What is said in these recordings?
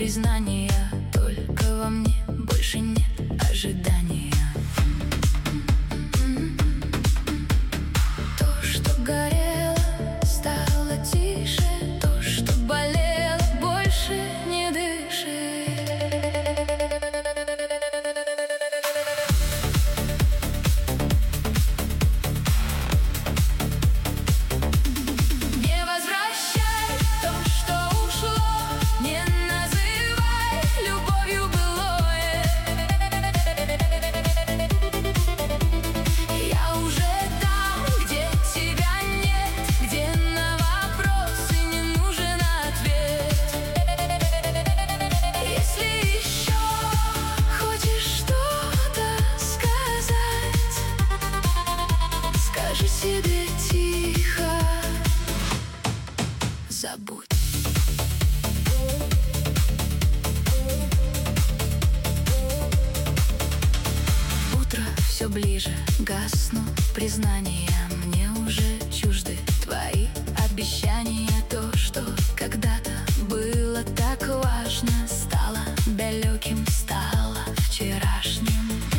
признания, только во мне больше нет ожидания. То, что горело, стало тише, то, что болело, больше не дышит. Себе тихо забудь. Утро все ближе, гаснут признания. Мне уже чужды твои обещания. То, что когда-то было так важно, стало далеким, стало вчерашним.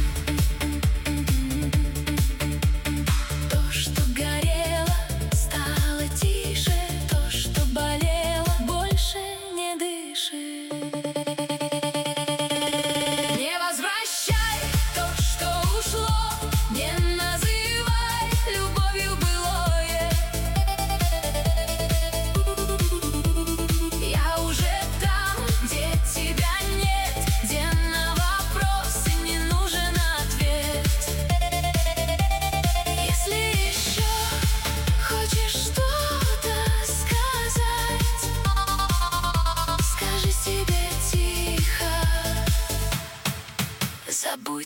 Забудь.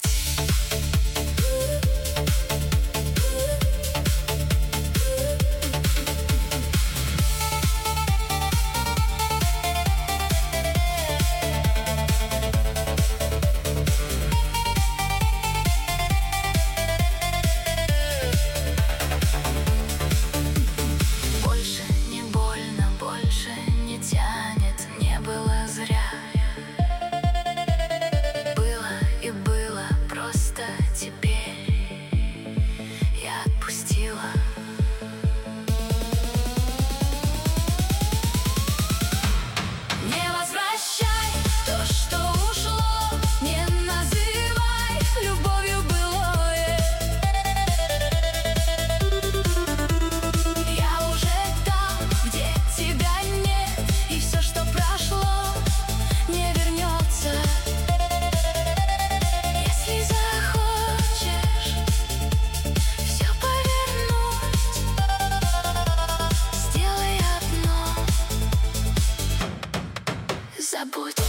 Больше не больно, больше не тянет, не было зря. Теперь я отпустила. Не возвращай то, что ушло, не называй любовью былое. Я уже там, где тебя нет, и все, что прошло, не вернется. Забудь.